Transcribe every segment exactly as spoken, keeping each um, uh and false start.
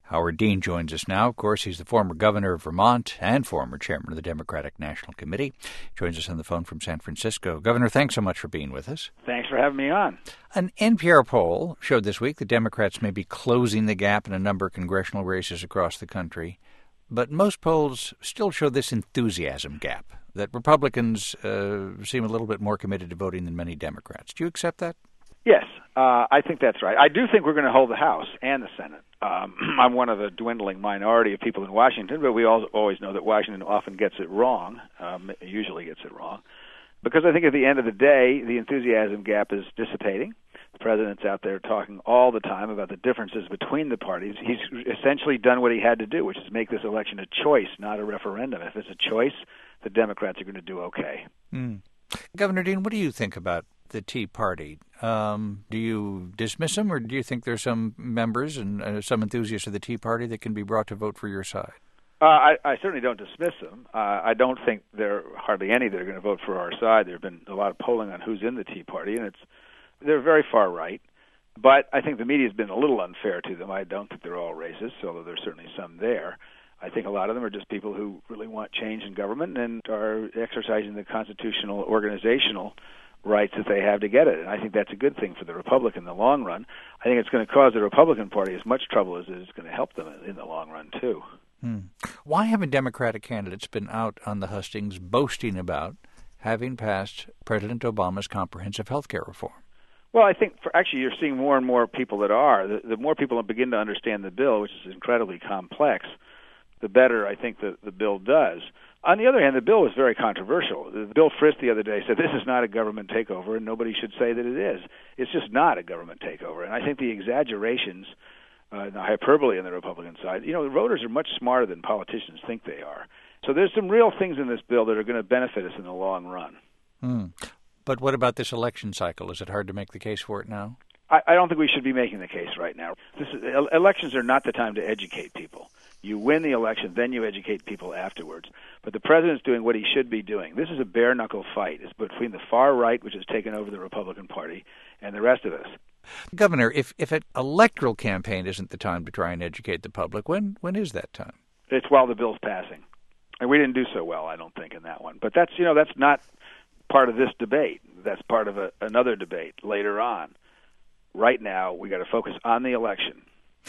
Howard Dean joins us now. Of course, he's the former governor of Vermont and former chairman of the Democratic National Committee. He joins us on the phone from San Francisco. Governor, thanks so much for being with us. Thanks for having me on. An N P R poll showed this week that Democrats may be closing the gap in a number of congressional races across the country. But most polls still show this enthusiasm gap, that Republicans uh, seem a little bit more committed to voting than many Democrats. Do you accept that? Yes, uh, I think that's right. I do think we're going to hold the House and the Senate. Um, I'm one of the dwindling minority of people in Washington, but we all, always know that Washington often gets it wrong, um, usually gets it wrong, because I think at the end of the day, the enthusiasm gap is dissipating. The president's out there talking all the time about the differences between the parties. He's essentially done what he had to do, which is make this election a choice, not a referendum. If it's a choice, the Democrats are going to do okay. Mm. Governor Dean, what do you think about the Tea Party? Um, do you dismiss them, or do you think there's some members and uh, some enthusiasts of the Tea Party that can be brought to vote for your side? Uh, I, I certainly don't dismiss them. Uh, I don't think there are hardly any that are going to vote for our side. There have been a lot of polling on who's in the Tea Party, and it's they're very far right. But I think the media has been a little unfair to them. I don't think they're all racist, although there's certainly some there. I think a lot of them are just people who really want change in government and are exercising the constitutional organizational rights that they have to get it. And I think that's a good thing for the Republican in the long run. I think it's going to cause the Republican Party as much trouble as it is going to help them in the long run, too. Hmm. Why haven't Democratic candidates been out on the hustings boasting about having passed President Obama's comprehensive health care reform? Well, I think for, actually you're seeing more and more people that are. The, the more people begin to understand the bill, which is incredibly complex, the better I think the, the bill does. On the other hand, the bill was very controversial. Bill Frist the other day said this is not a government takeover, and nobody should say that it is. It's just not a government takeover. And I think the exaggerations, uh, the hyperbole on the Republican side, you know, the voters are much smarter than politicians think they are. So there's some real things in this bill that are going to benefit us in the long run. Hmm. But what about this election cycle? Is it hard to make the case for it now? I, I don't think we should be making the case right now. This is, elections are not the time to educate people. You win the election, then you educate people afterwards. But the president's doing what he should be doing. This is a bare-knuckle fight. It's between the far right, which has taken over the Republican Party, and the rest of us. Governor, if, if an electoral campaign isn't the time to try and educate the public, when when is that time? It's while the bill's passing. And we didn't do so well, I don't think, in that one. But that's, you know, that's not part of this debate. That's part of a, another debate later on. Right now, we got to focus on the election.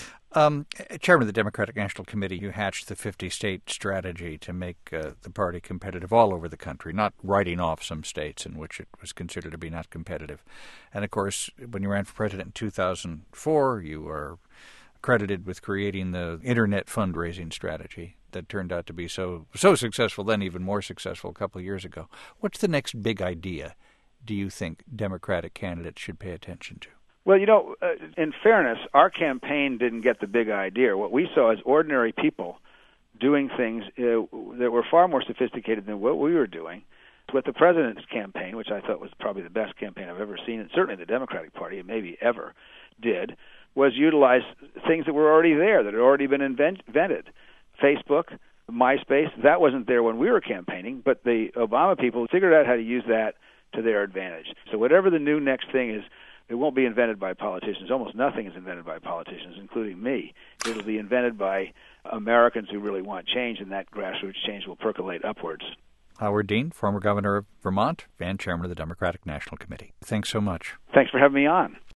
Um, Chairman of the Democratic National Committee, you hatched the fifty-state strategy to make uh, the party competitive all over the country, not writing off some states in which it was considered to be not competitive. And, of course, when you ran for president in two thousand four, you were credited with creating the Internet fundraising strategy that turned out to be so so successful, then even more successful a couple of years ago. What's the next big idea do you think Democratic candidates should pay attention to? Well, you know, uh, in fairness, our campaign didn't get the big idea. What we saw is ordinary people doing things uh, that were far more sophisticated than what we were doing. With the president's campaign, which I thought was probably the best campaign I've ever seen, and certainly the Democratic Party, and maybe ever did, was utilize things that were already there, that had already been invent- invented. Facebook, MySpace, that wasn't there when we were campaigning, but the Obama people figured out how to use that to their advantage. So whatever the new next thing is, it won't be invented by politicians. Almost nothing is invented by politicians, including me. It'll be invented by Americans who really want change, and that grassroots change will percolate upwards. Howard Dean, former governor of Vermont and chairman of the Democratic National Committee. Thanks so much. Thanks for having me on.